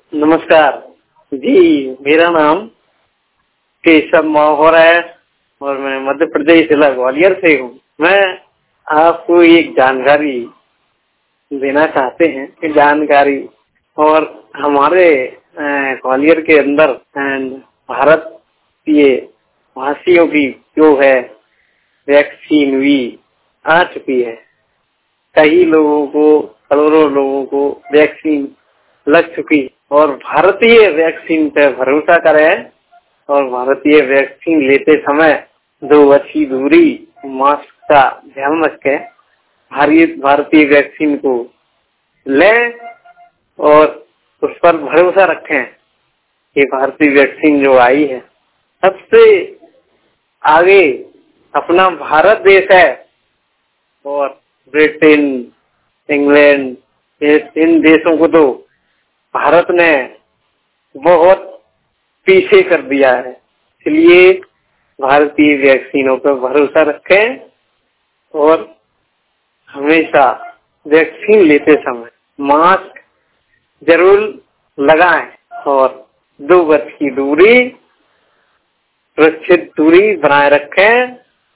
नमस्कार जी। मेरा नाम केशव माहौर है और मैं मध्य प्रदेश जिला ग्वालियर से हूँ। मैं आपको एक जानकारी देना चाहते हैं कि जानकारी और हमारे ग्वालियर के अंदर भारतीय वासियों की जो है वैक्सीन भी आ चुकी है। कई लोगों को, करोड़ों लोगों को वैक्सीन लग चुकी और भारतीय वैक्सीन पे भरोसा करें और भारतीय वैक्सीन लेते समय 2 गज की दूरी, मास्क का ध्यान रखें। भारतीय वैक्सीन को लें और उस पर भरोसा रखें कि भारतीय वैक्सीन जो आई है सबसे आगे अपना भारत देश है और ब्रिटेन, इंग्लैंड, इन देशों को तो भारत ने बहुत पीछे कर दिया है। इसलिए भारतीय वैक्सीनों पर भरोसा रखें और हमेशा वैक्सीन लेते समय मास्क जरूर लगाएं और 2 गज की दूरी, सुरक्षित दूरी बनाए रखें।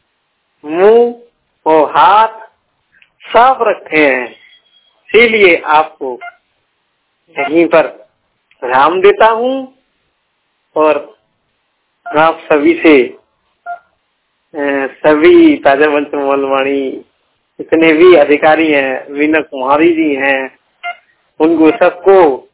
मुंह और हाथ साफ रखें। इसीलिए आपको यहीं पर राम देता हूँ और आप सभी से सभी ताजा मंच मलवाणी जितने भी अधिकारी हैं, वीना कुमारी जी हैं, उनको सबको